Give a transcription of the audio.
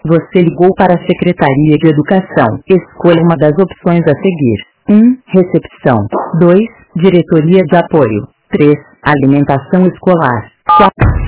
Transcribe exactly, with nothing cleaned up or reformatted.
Você ligou para a Secretaria de Educação. Escolha uma das opções a seguir. um. Recepção. dois. Diretoria de Apoio. três. Alimentação escolar. quatro.